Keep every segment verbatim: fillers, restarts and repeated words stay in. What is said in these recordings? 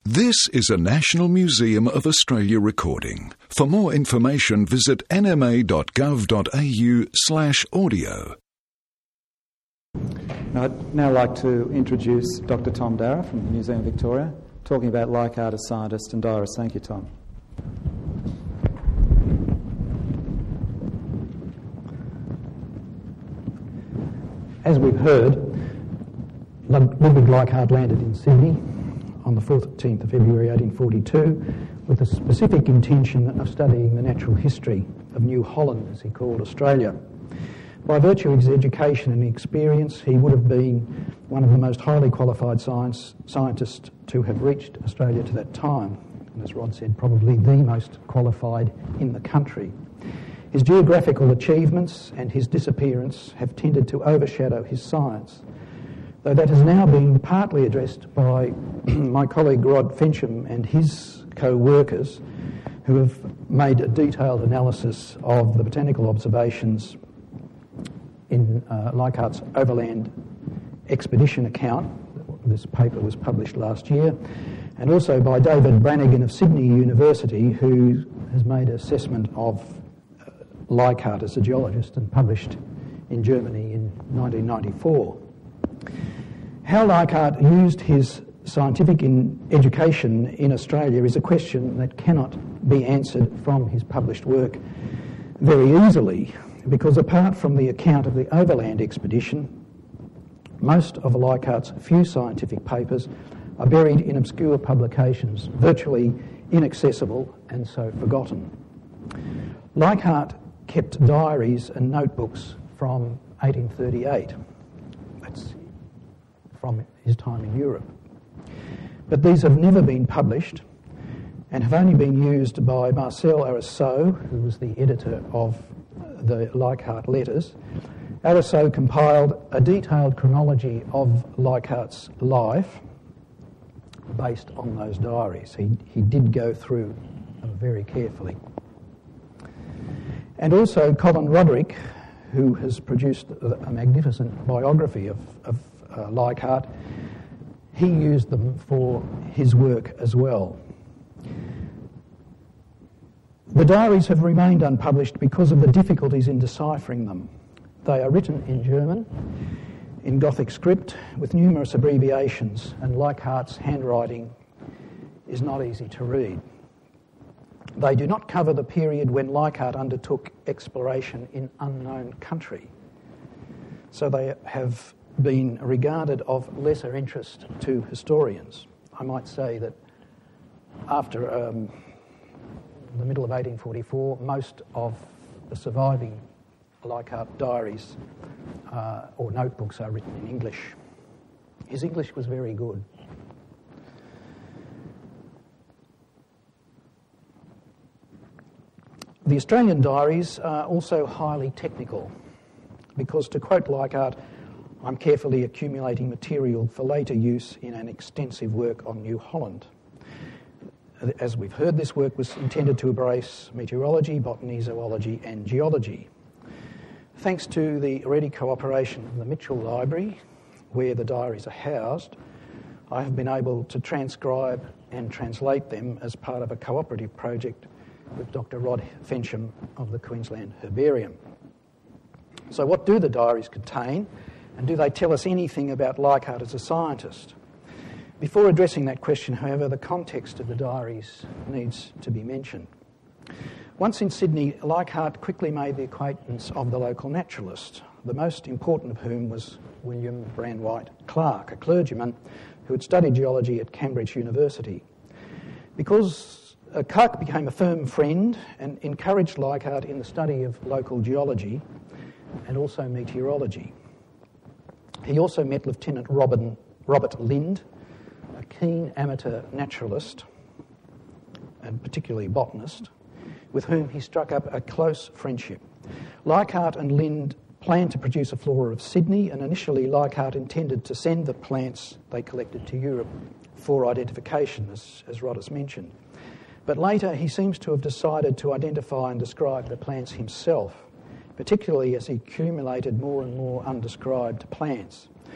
This is a National Museum of Australia recording. For more information, visit n m a dot gov dot a u slash audio. I'd now like to introduce Doctor Tom Darragh from the Museum of Victoria, talking about Leichhardt as scientist and diarist. Thank you, Tom. As we've heard, Ludwig Leichhardt landed in Sydney on the fourteenth of February eighteen forty-two with the specific intention of studying the natural history of New Holland, as he called Australia. By virtue of his education and experience, he would have been one of the most highly qualified science, scientists to have reached Australia to that time, and as Rod said, probably the most qualified in the country. His geographical achievements and his disappearance have tended to overshadow his science, though that has now been partly addressed by my colleague Rod Fensham and his co-workers, who have made a detailed analysis of the botanical observations in uh, Leichhardt's overland expedition account. This paper was published last year, and also by David Brannigan of Sydney University, who has made an assessment of uh, Leichhardt as a geologist and published in Germany in nineteen ninety-four. How Leichhardt used his scientific in education in Australia is a question that cannot be answered from his published work very easily, because apart from the account of the overland expedition, most of Leichhardt's few scientific papers are buried in obscure publications, virtually inaccessible and so forgotten. Leichhardt kept diaries and notebooks from eighteen thirty-eight. That's from his time in Europe. But these have never been published and have only been used by Marcel Arissot, who was the editor of the Leichhardt letters. Arissot compiled a detailed chronology of Leichhardt's life based on those diaries. He, he did go through them very carefully. And also Colin Roderick, who has produced a magnificent biography of, of uh, Leichhardt, he used them for his work as well. The diaries have remained unpublished because of the difficulties in deciphering them. They are written in German, in Gothic script, with numerous abbreviations, and Leichhardt's handwriting is not easy to read. They do not cover the period when Leichhardt undertook exploration in unknown country, so they have been regarded of lesser interest to historians. I might say that after um, the middle of eighteen forty-four, most of the surviving Leichhardt diaries uh, or notebooks are written in English. His English was very good. The Australian diaries are also highly technical because, to quote Leichhardt, "I'm carefully accumulating material for later use in an extensive work on New Holland." As we've heard, this work was intended to embrace meteorology, botany, zoology and geology. Thanks to the ready cooperation of the Mitchell Library, where the diaries are housed, I have been able to transcribe and translate them as part of a cooperative project with Doctor Rod Fensham of the Queensland Herbarium. So what do the diaries contain, and do they tell us anything about Leichhardt as a scientist? Before addressing that question, however, the context of the diaries needs to be mentioned. Once in Sydney, Leichhardt quickly made the acquaintance of the local naturalist, the most important of whom was William Brandwhite Clark, a clergyman who had studied geology at Cambridge University. Because uh, Clark became a firm friend and encouraged Leichhardt in the study of local geology and also meteorology. He also met Lieutenant Robin, Robert Lind, a keen amateur naturalist and particularly botanist, with whom he struck up a close friendship. Leichhardt and Lind planned to produce a flora of Sydney, and initially Leichhardt intended to send the plants they collected to Europe for identification, as, as Rod has mentioned. But later he seems to have decided to identify and describe the plants himself, particularly as he accumulated more and more undescribed plants.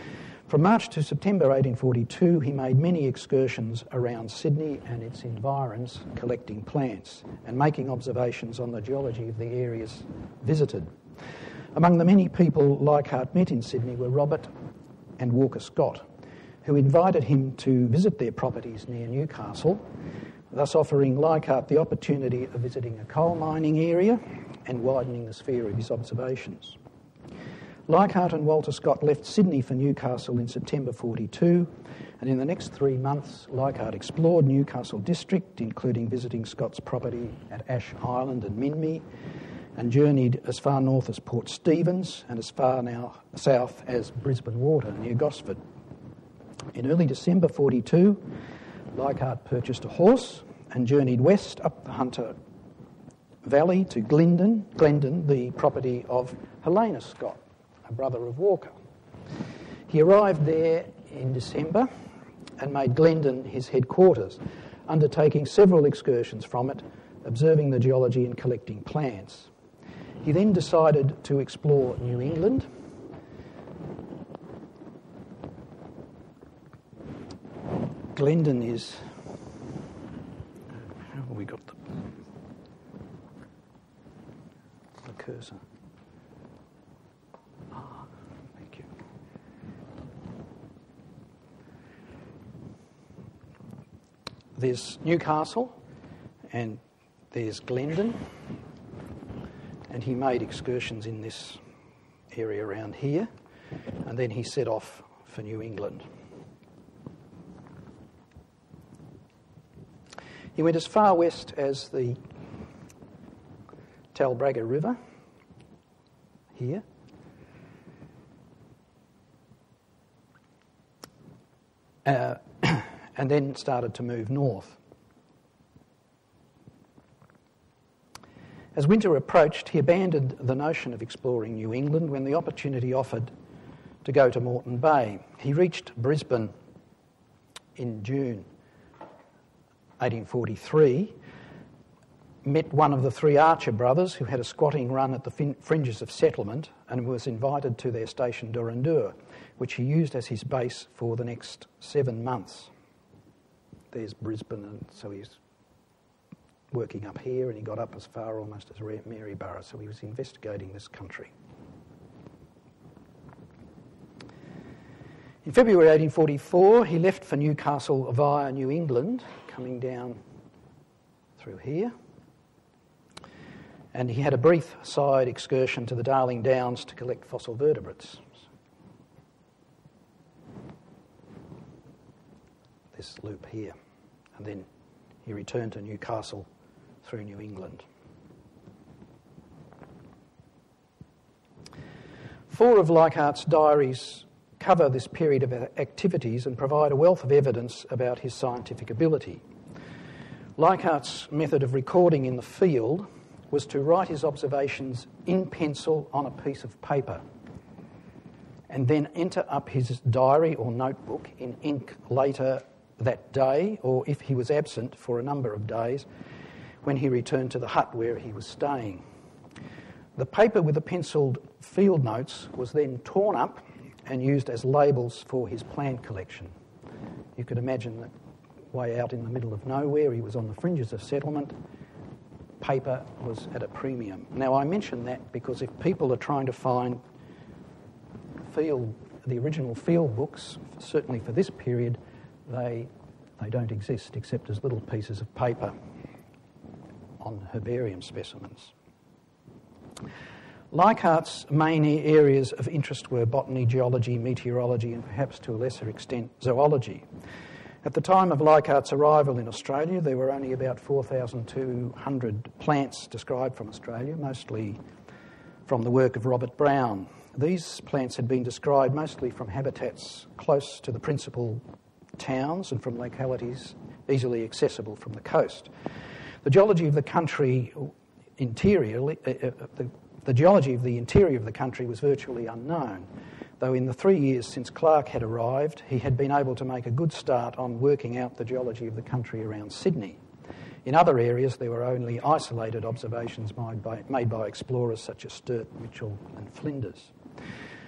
From March to September eighteen forty-two, he made many excursions around Sydney and its environs, collecting plants and making observations on the geology of the areas visited. Among the many people Leichhardt met in Sydney were Robert and Walker Scott, who invited him to visit their properties near Newcastle, thus offering Leichhardt the opportunity of visiting a coal mining area and widening the sphere of his observations. Leichhardt and Walter Scott left Sydney for Newcastle in September forty-two, and in the next three months Leichhardt explored Newcastle district, including visiting Scott's property at Ash Island and Minmi, and journeyed as far north as Port Stephens and as far now south as Brisbane Water near Gosford. In early December forty-two, Leichhardt purchased a horse and journeyed west up the Hunter Valley to Glendon, Glendon, the property of Helena Scott, a brother of Walker. He arrived there in December and made Glendon his headquarters, undertaking several excursions from it, observing the geology and collecting plants. He then decided to explore New England. Glendon is... How have we got the, the cursor? Ah, thank you. There's Newcastle and there's Glendon, and he made excursions in this area around here, and then he set off for New England. He went as far west as the Talbragar River, here, uh, and then started to move north. As winter approached, he abandoned the notion of exploring New England when the opportunity offered to go to Moreton Bay. He reached Brisbane in June eighteen forty-three, met one of the three Archer brothers who had a squatting run at the fin- fringes of settlement and was invited to their station Dorandur, which he used as his base for the next seven months. There's Brisbane, and so he's working up here, and he got up as far almost as Maryborough, so he was investigating this country. In February eighteen forty-four, he left for Newcastle via New England, coming down through here. And he had a brief side excursion to the Darling Downs to collect fossil vertebrates. This loop here. And then he returned to Newcastle through New England. Four of Leichhardt's diaries cover this period of activities and provide a wealth of evidence about his scientific ability. Leichhardt's method of recording in the field was to write his observations in pencil on a piece of paper and then enter up his diary or notebook in ink later that day, or if he was absent for a number of days, when he returned to the hut where he was staying. The paper with the pencilled field notes was then torn up and used as labels for his plant collection. You could imagine that way out in the middle of nowhere, he was on the fringes of settlement, paper was at a premium. Now I mention that because if people are trying to find field, the original field books, certainly for this period, they they don't exist except as little pieces of paper on herbarium specimens. Leichhardt's main areas of interest were botany, geology, meteorology, and perhaps to a lesser extent zoology. At the time of Leichhardt's arrival in Australia, there were only about four thousand two hundred plants described from Australia, mostly from the work of Robert Brown. These plants had been described mostly from habitats close to the principal towns and from localities easily accessible from the coast. The geology of the country interior, uh, uh, the, the geology of the interior of the country was virtually unknown, though in the three years since Clark had arrived, he had been able to make a good start on working out the geology of the country around Sydney. In other areas, there were only isolated observations made by, made by explorers such as Sturt, Mitchell and Flinders.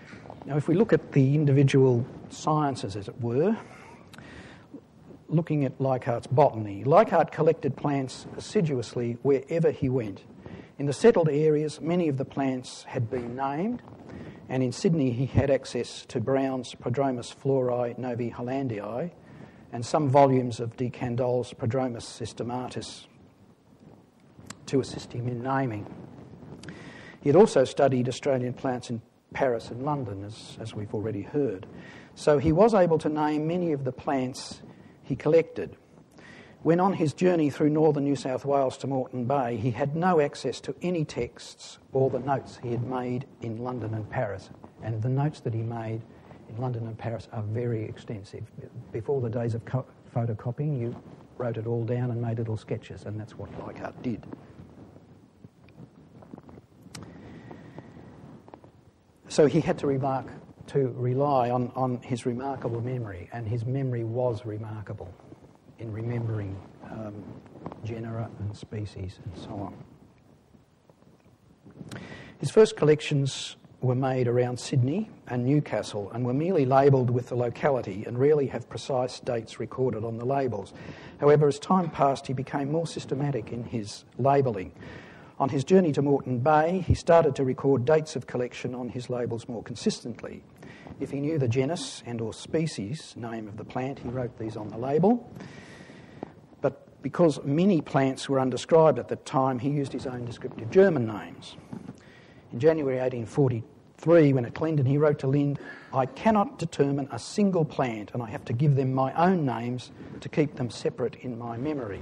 Now, if we look at the individual sciences, as it were, looking at Leichhardt's botany, Leichhardt collected plants assiduously wherever he went. In the settled areas, many of the plants had been named, and in Sydney he had access to Brown's Prodromus florae novi hollandii and some volumes of De Candolle's Prodromus systematis to assist him in naming. He had also studied Australian plants in Paris and London, as, as we've already heard. So he was able to name many of the plants he collected. When on his journey through northern New South Wales to Moreton Bay, he had no access to any texts or the notes he had made in London and Paris. And the notes that he made in London and Paris are very extensive. Before the days of co- photocopying, you wrote it all down and made little sketches, and that's what Leichhardt did. So he had to remark, to rely on, on his remarkable memory, and his memory was remarkable in remembering um, genera and species and so on. His first collections were made around Sydney and Newcastle and were merely labelled with the locality and rarely have precise dates recorded on the labels. However, as time passed, he became more systematic in his labelling. On his journey to Moreton Bay, he started to record dates of collection on his labels more consistently. If he knew the genus and or species name of the plant, he wrote these on the label. But because many plants were undescribed at the time, he used his own descriptive German names. In January eighteen forty-three, when at Glendon, he wrote to Lind, "I cannot determine a single plant, and I have to give them my own names to keep them separate in my memory."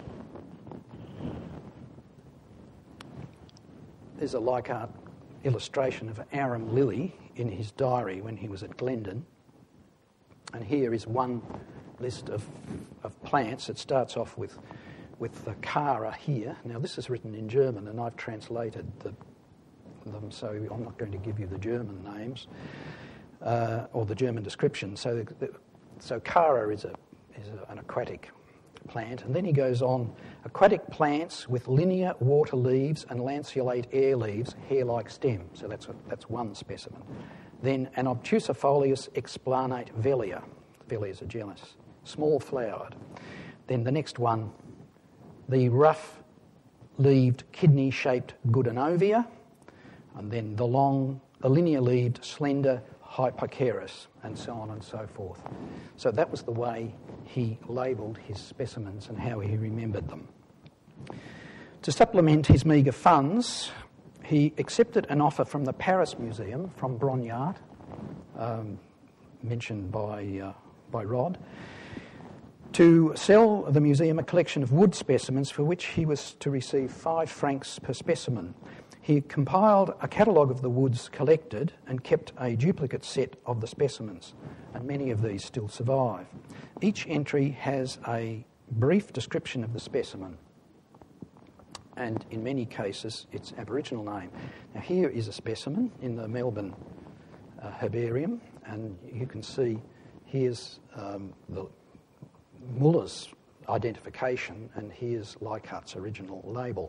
There's a Leichhardt illustration of an arum lily in his diary when he was at Glendon. And here is one list of, of plants. It starts off with, with the Kara here. Now, this is written in German, and I've translated the, them, so I'm not going to give you the German names uh, or the German description. So, the, so Kara is, a, is a, an aquatic plant, and then he goes on, aquatic plants with linear water leaves and lanceolate air leaves, hair-like stem. So that's a, that's one specimen. Then an obtusifolius explanate velia. Velia is a genus, small flowered. Then the next one, the rough-leaved kidney-shaped Goodonovia, and then the long, the linear-leaved slender Hypocharis, and so on and so forth. So that was the way he labelled his specimens and how he remembered them. To supplement his meagre funds, he accepted an offer from the Paris Museum, from Brongniart, um, mentioned by, uh, by Rod, to sell the museum a collection of wood specimens for which he was to receive five francs per specimen. He compiled a catalogue of the woods collected and kept a duplicate set of the specimens, and many of these still survive. Each entry has a brief description of the specimen, and in many cases its Aboriginal name. Now, here is a specimen in the Melbourne uh, Herbarium, and you can see here's um, the Muller's identification, and here's Leichhardt's original label.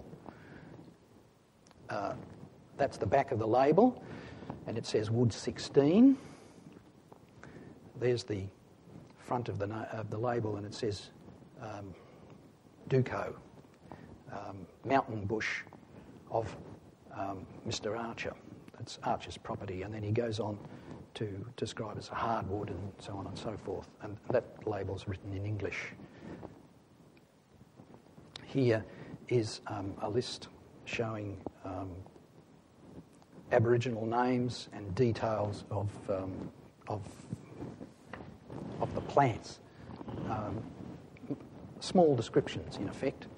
Uh, that's the back of the label, and it says Wood sixteen. There's the front of the na- of the label, and it says um, Duco, um, mountain bush of um, Mister Archer. That's Archer's property, and then he goes on to describe it as a hardwood and so on and so forth, and that label's written in English. Here is um, a list showing um, Aboriginal names and details of um, of of the plants, um, small descriptions in effect.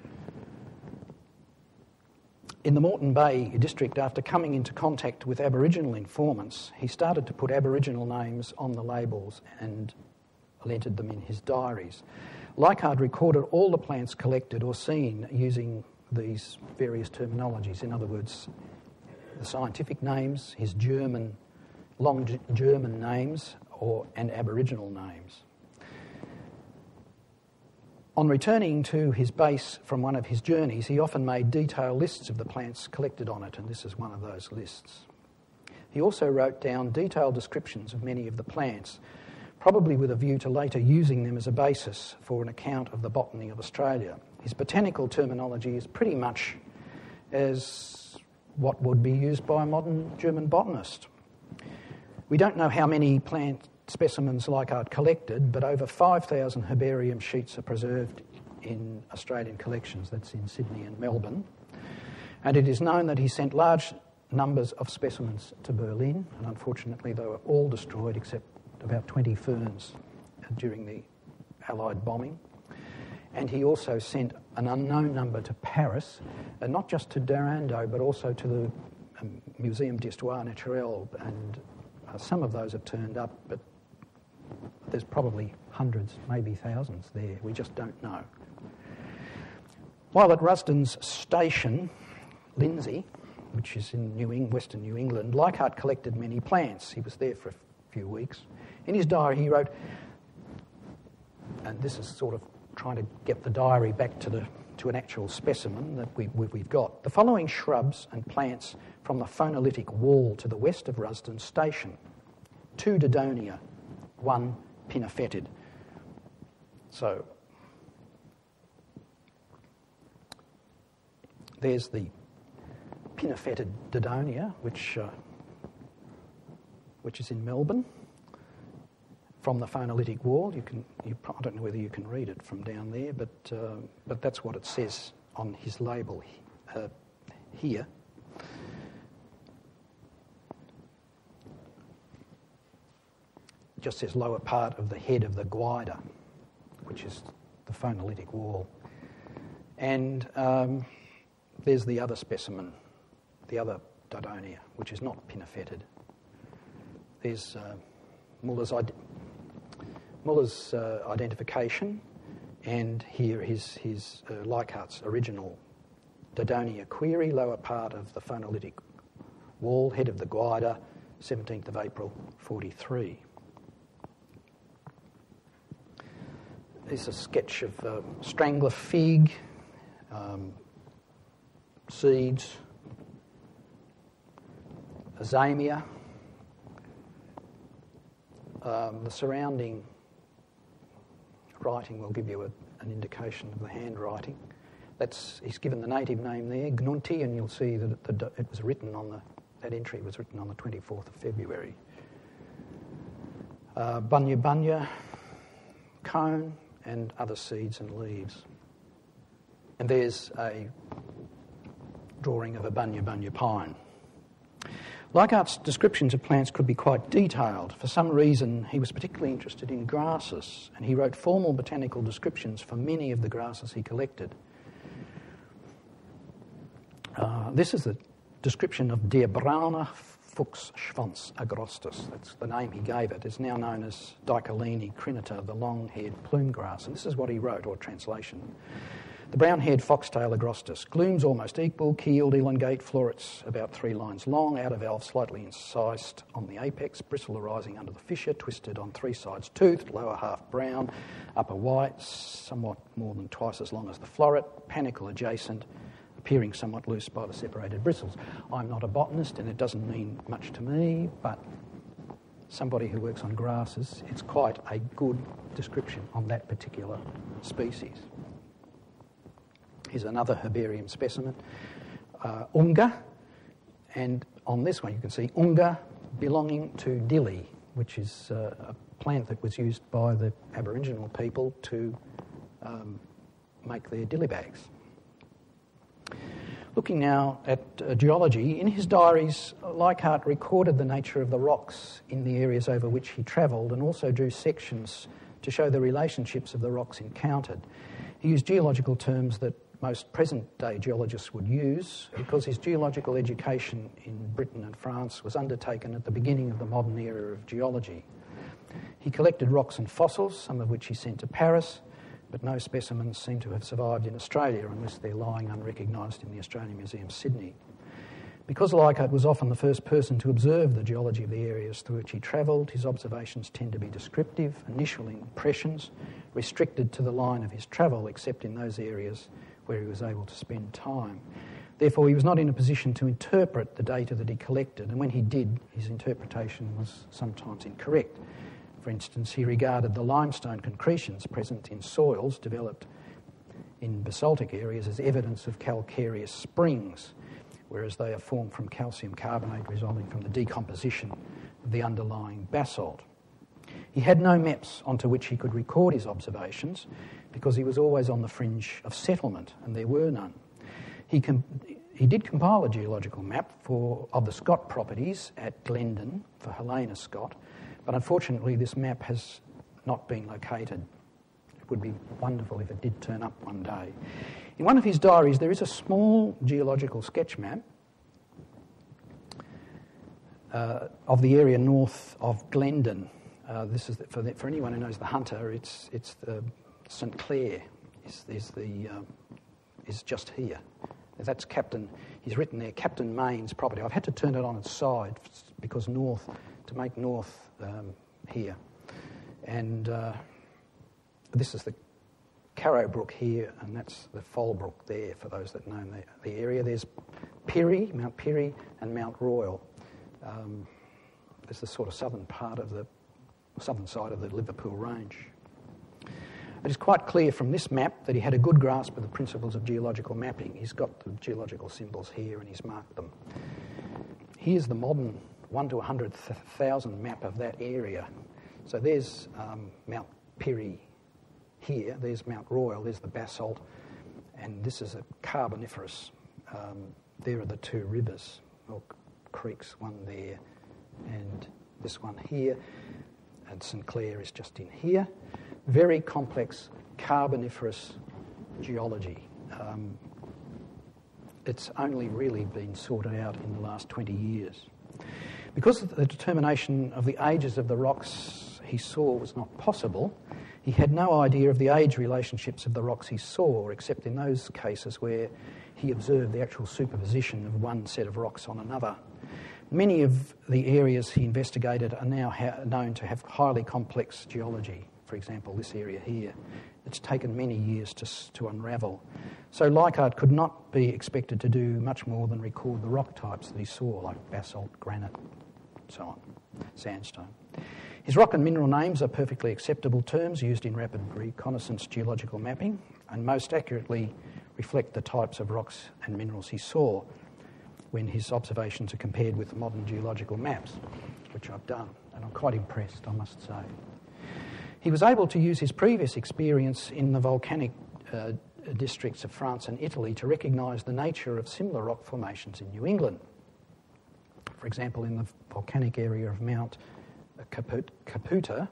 In the Moreton Bay district, after coming into contact with Aboriginal informants, he started to put Aboriginal names on the labels and entered them in his diaries. Leichhardt recorded all the plants collected or seen using these various terminologies. In other words, the scientific names, his German, long German names, or and Aboriginal names. On returning to his base from one of his journeys, he often made detailed lists of the plants collected on it, and this is one of those lists. He also wrote down detailed descriptions of many of the plants, probably with a view to later using them as a basis for an account of the botany of Australia. His botanical terminology is pretty much as what would be used by a modern German botanist. We don't know how many plant specimens Leichhardt collected, but over five thousand herbarium sheets are preserved in Australian collections. That's in Sydney and Melbourne. And it is known that he sent large numbers of specimens to Berlin, and unfortunately they were all destroyed except about twenty ferns during the Allied bombing. And he also sent an unknown number to Paris, and not just to Durando, but also to the um, Museum d'Histoire Naturelle, and uh, some of those have turned up, but there's probably hundreds, maybe thousands there. We just don't know. While at Rusden's station, Lindsay, which is in New Eng- Western New England, Leichhardt collected many plants. He was there for a few weeks. In his diary he wrote, and this is sort of trying to get the diary back to the to an actual specimen that we, we, we've got. The following shrubs and plants from the phonolytic wall to the west of Rusden Station. Two Dodonia, one pinnatifid. So there's the pinnatifid Dodonia, which uh, which is in Melbourne. From the phonolytic wall, you can. You, I don't know whether you can read it from down there, but uh, but that's what it says on his label uh, here. It just says lower part of the head of the guida, which is the phonolytic wall, and um, there's the other specimen, the other Dodonia, which is not pinnatifid. There's uh, Muller's. Id- Muller's uh, identification, and here his, his uh, Leichhardt's original Dodonia query, lower part of the phonolytic wall, head of the guida, seventeenth of April, forty-three. There's a sketch of uh, strangler fig, um, seeds, azamia, um, the surrounding writing will give you a, an indication of the handwriting. That's he's given the native name there, Gnunti, and you'll see that it, the, it was written on the that entry was written on the twenty-fourth of February. Uh, bunya bunya, cone, and other seeds and leaves. And there's a drawing of a bunya bunya pine. Leichhardt's descriptions of plants could be quite detailed. For some reason, he was particularly interested in grasses, and he wrote formal botanical descriptions for many of the grasses he collected. Uh, this is the description of Der braune Fuchsschwanz agrostis. That's the name he gave it. It's now known as Dicoline crinata, the long-haired plume grass. And this is what he wrote, or translation. The brown-haired foxtail agrostis, glooms almost equal, keeled, elongate, florets about three lines long, outer valve slightly incised on the apex, bristle arising under the fissure, twisted on three sides toothed, lower half brown, upper white, somewhat more than twice as long as the floret, panicle adjacent, appearing somewhat loose by the separated bristles. I'm not a botanist and it doesn't mean much to me, but somebody who works on grasses, it's quite a good description on that particular species. Here's another herbarium specimen, uh, Unga, and on this one you can see Unga belonging to dilly, which is uh, a plant that was used by the Aboriginal people to um, make their dilly bags. Looking now at uh, geology, in his diaries, Leichhardt recorded the nature of the rocks in the areas over which he travelled and also drew sections to show the relationships of the rocks encountered. He used geological terms that most present-day geologists would use because his geological education in Britain and France was undertaken at the beginning of the modern era of geology. He collected rocks and fossils, some of which he sent to Paris, but no specimens seem to have survived in Australia unless they're lying unrecognised in the Australian Museum, Sydney. Because Leichhardt was often the first person to observe the geology of the areas through which he travelled, his observations tend to be descriptive, initial impressions, restricted to the line of his travel, except in those areas where he was able to spend time. Therefore, he was not in a position to interpret the data that he collected, and when he did, his interpretation was sometimes incorrect. For instance, he regarded the limestone concretions present in soils developed in basaltic areas as evidence of calcareous springs, whereas they are formed from calcium carbonate resulting from the decomposition of the underlying basalt. He had no maps onto which he could record his observations because he was always on the fringe of settlement, and there were none. He, com- he did compile a geological map for, of the Scott properties at Glendon for Helena Scott, but unfortunately this map has not been located. It would be wonderful if it did turn up one day. In one of his diaries there is a small geological sketch map uh, of the area north of Glendon. Uh, this is the, for, the, for anyone who knows the Hunter, it's it's the St Clair is, is the um, is just here. That's Captain. He's written there, Captain Main's property. I've had to turn it on its side because north to make north um, here, and uh, this is the Carrow Brook here, and that's the Foal Brook there. For those that know the, the area, there's Pirrie, Mount Pirrie, and Mount Royal. Um, there's the sort of southern part of the southern side of the Liverpool Range. It is quite clear from this map that he had a good grasp of the principles of geological mapping. He's got the geological symbols here and he's marked them. Here's the modern one to one hundred thousand map of that area. So there's um, Mount Pirrie here, there's Mount Royal, there's the basalt, and this is a carboniferous. Um, there are the two rivers, or creeks, one there and this one here, and St Clair is just in here. Very complex carboniferous geology. Um, it's only really been sorted out in the last twenty years. Because the determination of the ages of the rocks he saw was not possible, he had no idea of the age relationships of the rocks he saw, except in those cases where he observed the actual superposition of one set of rocks on another. Many of the areas he investigated are now ha- known to have highly complex geology. For example, this area here, it's taken many years to, to unravel. So Leichhardt could not be expected to do much more than record the rock types that he saw, like basalt, granite, and so on, sandstone. His rock and mineral names are perfectly acceptable terms used in rapid reconnaissance geological mapping and most accurately reflect the types of rocks and minerals he saw when his observations are compared with modern geological maps, which I've done, and I'm quite impressed, I must say. He was able to use his previous experience in the volcanic uh, districts of France and Italy to recognise the nature of similar rock formations in New England. For example, in the volcanic area of Mount Caput- Caputa,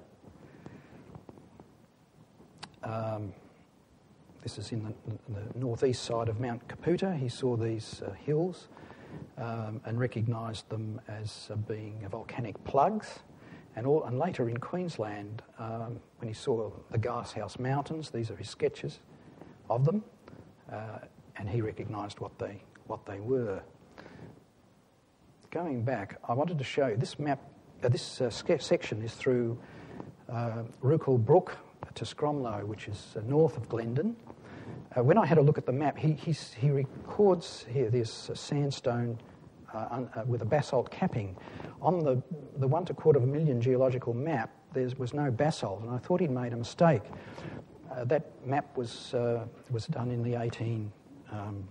um, this is in the, the northeast side of Mount Caputa, he saw these uh, hills um, and recognised them as uh, being volcanic plugs. And, all, and later in Queensland, um, when he saw the Glasshouse Mountains, these are his sketches of them, uh, and he recognised what they what they were. Going back, I wanted to show you this map. Uh, this uh, ske- section is through uh, Rookel Brook to Scromlow, which is uh, north of Glendon. Uh, when I had a look at the map, he he's, he records here this uh, sandstone uh, un, uh, with a basalt capping. On the, the one to quarter of a million geological map, there was no basalt, and I thought he'd made a mistake. Uh, that map was uh, was done in the eighteen um,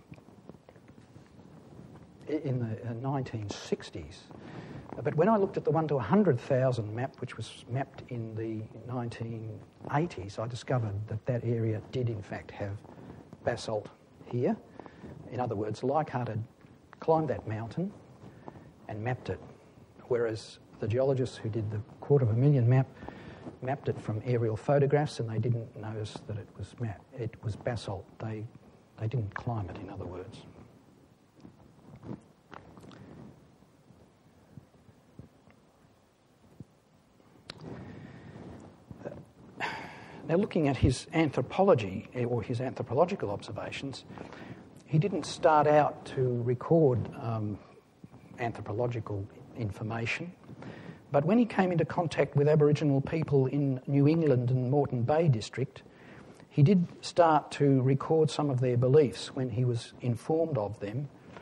in the uh, nineteen sixties. But when I looked at the one to one hundred thousand map, which was mapped in the nineteen eighties, I discovered that that area did in fact have basalt here. In other words, Leichhardt had climbed that mountain and mapped it, whereas the geologists who did the quarter of a million map mapped it from aerial photographs, and they didn't notice that it was map- it was basalt. They they didn't climb it, in other words. Now, looking at his anthropology, or his anthropological observations, he didn't start out to record um, anthropological information, but when he came into contact with Aboriginal people in New England and Moreton Bay district, he did start to record some of their beliefs when he was informed of them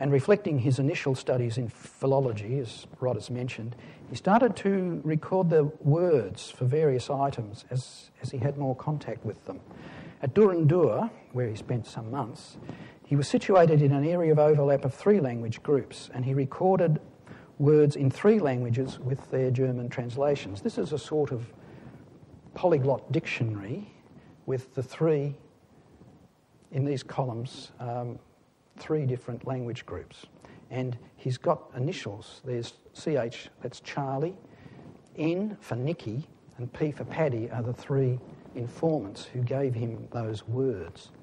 And reflecting his initial studies in philology, as Rod has mentioned, he started to record the words for various items as, as he had more contact with them. At Durandua, where he spent some months, he was situated in an area of overlap of three language groups, and he recorded words in three languages with their German translations. This is a sort of polyglot dictionary with the three, in these columns, um, three different language groups. And he's got initials. There's C H, that's Charlie, N for Nicky, and P for Paddy are the three informants who gave him those words.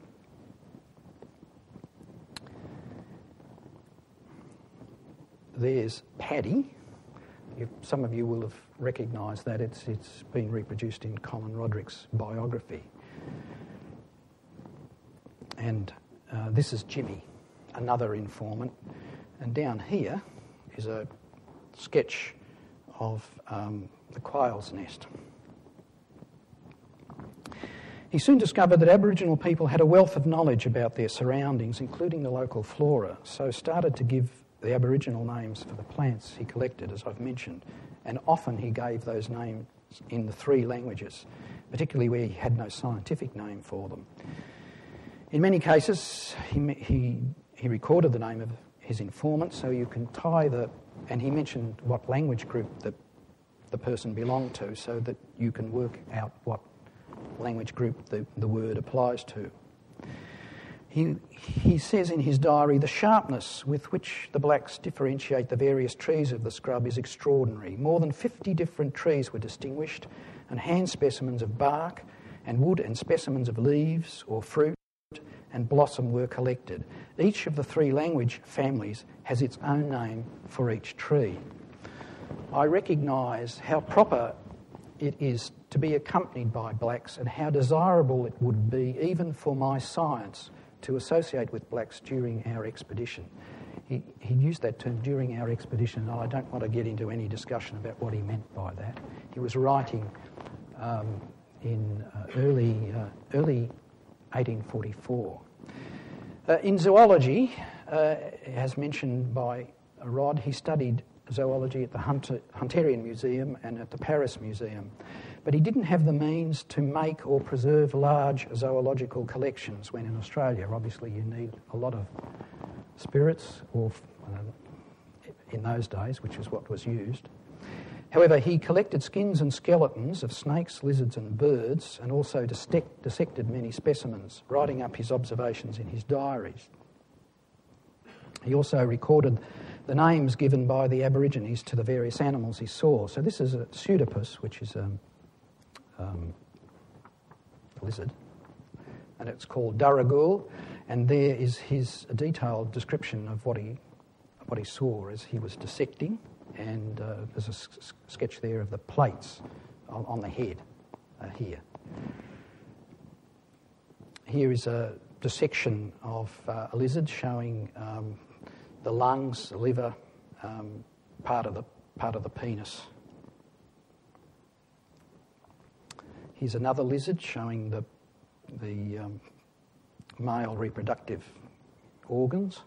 There's Paddy. You, some of you will have recognised that. It's, it's been reproduced in Colin Roderick's biography. And uh, this is Jimmy, another informant. And down here is a sketch of um, the quail's nest. He soon discovered that Aboriginal people had a wealth of knowledge about their surroundings, including the local flora, so started to give the Aboriginal names for the plants he collected, as I've mentioned, and often he gave those names in the three languages, particularly where he had no scientific name for them. In many cases, he, he, he recorded the name of his informant, so you can tie the, and he mentioned what language group the, the person belonged to, so that you can work out what language group the, the word applies to. He, he says in his diary, the sharpness with which the blacks differentiate the various trees of the scrub is extraordinary. More than fifty different trees were distinguished, and hand specimens of bark and wood and specimens of leaves or fruit and blossom were collected. Each of the three language families has its own name for each tree. I recognise how proper it is to be accompanied by blacks and how desirable it would be, even for my science, to associate with blacks during our expedition. He, he used that term, during our expedition, and I don't want to get into any discussion about what he meant by that. He was writing um, in uh, early, uh, early eighteen forty-four. Uh, in zoology, uh, as mentioned by Rod, he studied zoology at the Hunter, Hunterian Museum and at the Paris Museum. But he didn't have the means to make or preserve large zoological collections when in Australia. Obviously, you need a lot of spirits, or uh, in those days, which is what was used. However, he collected skins and skeletons of snakes, lizards and birds, and also dissect, dissected many specimens, writing up his observations in his diaries. He also recorded the names given by the Aborigines to the various animals he saw. So this is a pseudopus, which is a um, lizard, and it's called Duragul, and there is his detailed description of what he what he saw as he was dissecting, and uh, there's a s- sketch there of the plates on, on the head uh, here. Here is a dissection of uh, a lizard showing um, the lungs, the liver, um, part of the part of the penis. Here's another lizard showing the the um, male reproductive organs.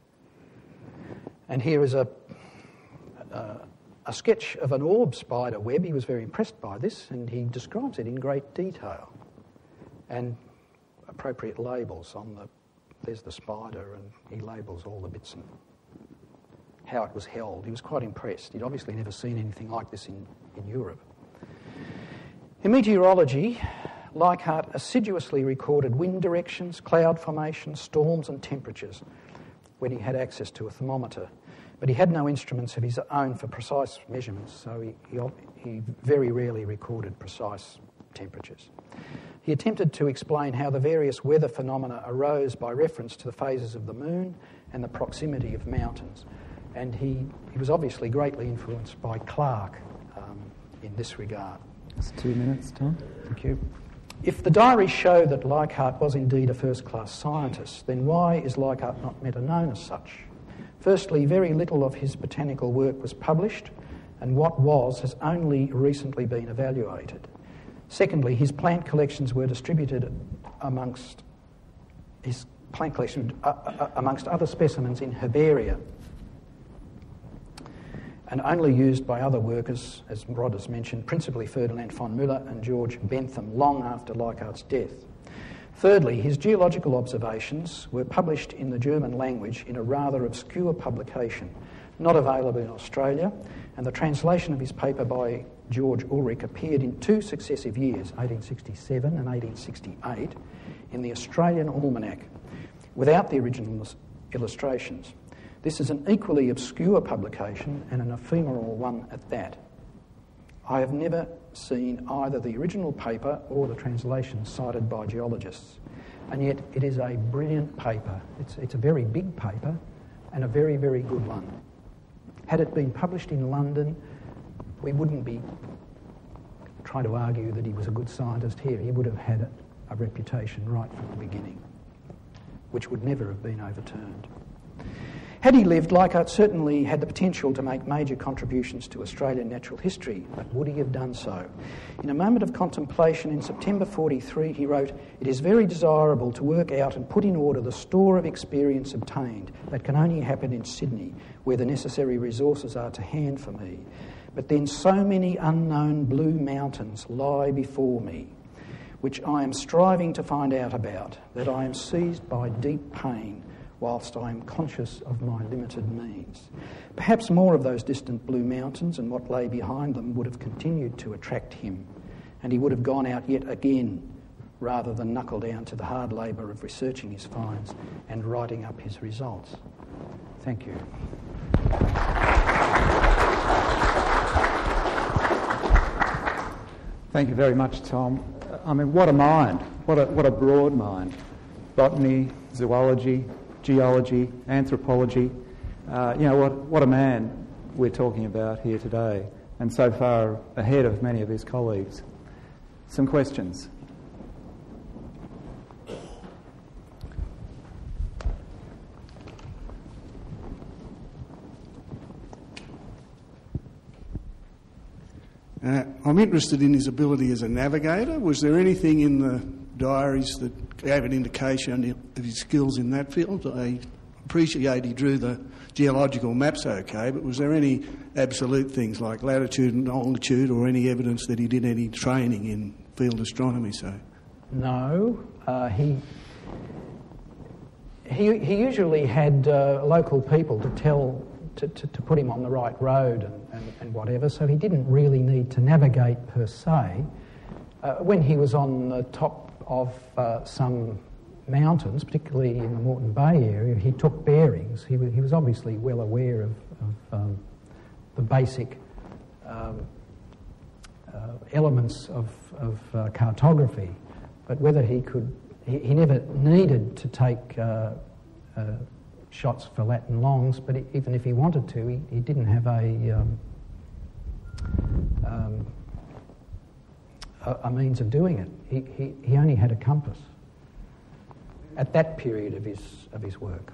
And here is a, a a sketch of an orb spider web. He was very impressed by this, and he describes it in great detail, and appropriate labels on the. There's the spider, and he labels all the bits and how it was held. He was quite impressed. He'd obviously never seen anything like this in, in Europe. In meteorology, Leichhardt assiduously recorded wind directions, cloud formations, storms and temperatures when he had access to a thermometer. But he had no instruments of his own for precise measurements, so he, he, he very rarely recorded precise temperatures. He attempted to explain how the various weather phenomena arose by reference to the phases of the moon and the proximity of mountains. And he, he was obviously greatly influenced by Clarke um, in this regard. It's two minutes, Tom. Thank you. If the diaries show that Leichhardt was indeed a first-class scientist, then why is Leichhardt not better known as such? Firstly, very little of his botanical work was published, and what was has only recently been evaluated. Secondly, his plant collections were distributed amongst his plant collection uh, uh, amongst other specimens in herbaria, and only used by other workers, as Rod has mentioned, principally Ferdinand von Müller and George Bentham, long after Leichhardt's death. Thirdly, his geological observations were published in the German language in a rather obscure publication, not available in Australia, and the translation of his paper by George Ulrich appeared in two successive years, eighteen sixty-seven and eighteen sixty-eight, in the Australian Almanac, without the original illustrations. This is an equally obscure publication, and an ephemeral one at that. I have never seen either the original paper or the translation cited by geologists, and yet it is a brilliant paper. It's, it's a very big paper and a very, very good one. Had it been published in London, we wouldn't be trying to argue that he was a good scientist here. He would have had a, a reputation right from the beginning, which would never have been overturned. Had he lived, Leichhardt certainly had the potential to make major contributions to Australian natural history, but would he have done so? In a moment of contemplation in September forty-three, he wrote, "It is very desirable to work out and put in order the store of experience obtained. That can only happen in Sydney, where the necessary resources are to hand for me. But then so many unknown blue mountains lie before me, which I am striving to find out about, that I am seized by deep pain, whilst I am conscious of my limited means." Perhaps more of those distant blue mountains and what lay behind them would have continued to attract him, and he would have gone out yet again, rather than knuckle down to the hard labour of researching his finds and writing up his results. Thank you. Thank you very much, Tom. I mean, what a mind. What a, what a broad mind. Botany, zoology, geology, anthropology. Uh, you know, what, what a man we're talking about here today, and so far ahead of many of his colleagues. Some questions? Uh, I'm interested in his ability as a navigator. Was there anything in the diaries that gave an indication of his skills in that field? I appreciate he drew the geological maps okay, but was there any absolute things like latitude and longitude, or any evidence that he did any training in field astronomy, so? No. Uh, he, he he usually had uh, local people to tell, to, to, to put him on the right road and, and, and whatever, so he didn't really need to navigate per se. Uh, when he was on the top of uh, some mountains, particularly in the Moreton Bay area, he took bearings. He, w- he was obviously well aware of, of um, the basic um, uh, elements of, of uh, cartography, but whether he could, he, he never needed to take uh, uh, shots for lat and longs, but he, even if he wanted to, he, he didn't have a, um, um, a, a means of doing it. He, he, he only had a compass at that period of his of his work.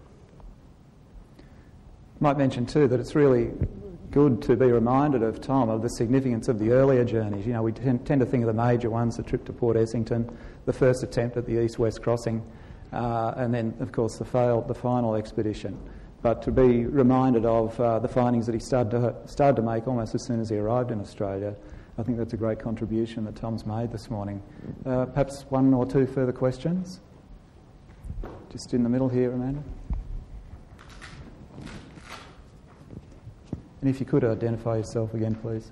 Might mention too that it's really good to be reminded of Tom of the significance of the earlier journeys. You know, we tend, tend to think of the major ones: the trip to Port Essington, the first attempt at the East-West crossing, uh, and then, of course, the failed, the final expedition. But to be reminded of uh, the findings that he started to started to make almost as soon as he arrived in Australia, I think that's a great contribution that Tom's made this morning. Uh, perhaps one or two further questions. Just in the middle here, Amanda. And if you could identify yourself again, please.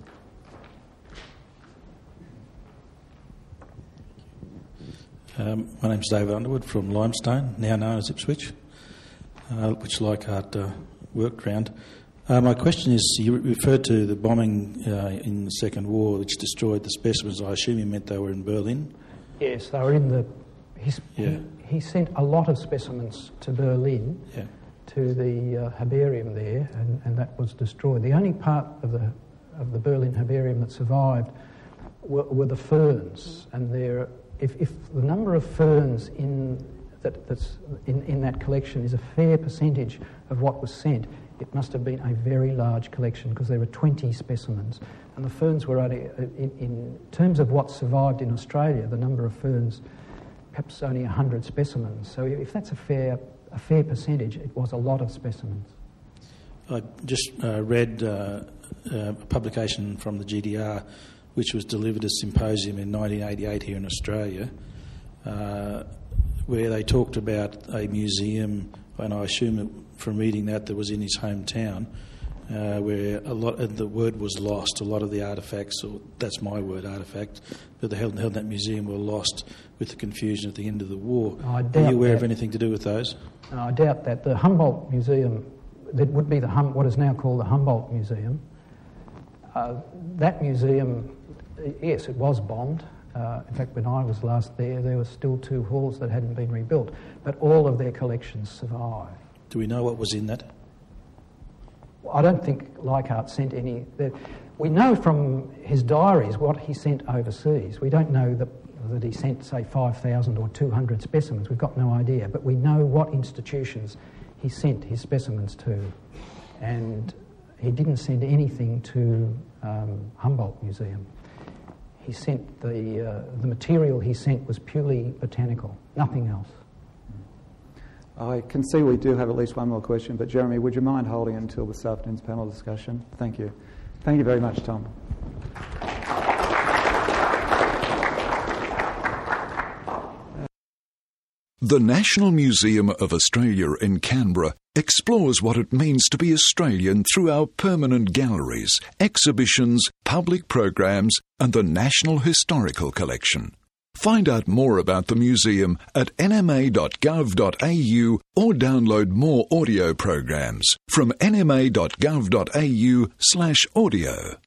Um, my name's David Underwood from Limestone, now known as Ipswich, uh, which Leichhardt uh, worked around. Uh, my question is, you referred to the bombing uh, in the Second War, which destroyed the specimens. I assume you meant they were in Berlin? Yes, they were in the... His, yeah. he, he sent a lot of specimens to Berlin, yeah. to the uh, herbarium there, and, and that was destroyed. The only part of the of the Berlin herbarium that survived were, were the ferns, and there, if, if the number of ferns in that that's in, in that collection is a fair percentage of what was sent, it must have been a very large collection, because there were twenty specimens, and the ferns were only, in, in terms of what survived in Australia, the number of ferns perhaps only one hundred specimens. So if that's a fair, a fair percentage, it was a lot of specimens. I just uh, read uh, a publication from the G D R which was delivered at a symposium in nineteen eighty-eight here in Australia, uh, where they talked about a museum, and I assume it, from reading that, that was in his hometown, uh, where a lot of the word was lost. A lot of the artefacts, or that's my word, artefact, but they held, held in that museum were lost with the confusion at the end of the war. I Are doubt you aware that. of anything to do with those? No, I doubt that. The Humboldt Museum, that would be the hum, what is now called the Humboldt Museum, uh, that museum, yes, it was bombed. Uh, in fact, when I was last there, there were still two halls that hadn't been rebuilt, but all of their collections survive. Do we know what was in that? I don't think Leichhardt sent any. We know from his diaries what he sent overseas. We don't know that, that he sent, say, five thousand or two hundred specimens. We've got no idea, but we know what institutions he sent his specimens to. And he didn't send anything to um, Humboldt Museum. He sent the, uh, the material he sent was purely botanical, nothing else. I can see we do have at least one more question, but Jeremy, would you mind holding until this afternoon's panel discussion? Thank you. Thank you very much, Tom. The National Museum of Australia in Canberra explores what it means to be Australian through our permanent galleries, exhibitions, public programs, and the National Historical Collection. Find out more about the museum at n m a dot gov dot a u or download more audio programs from n m a dot gov dot a u slash audio.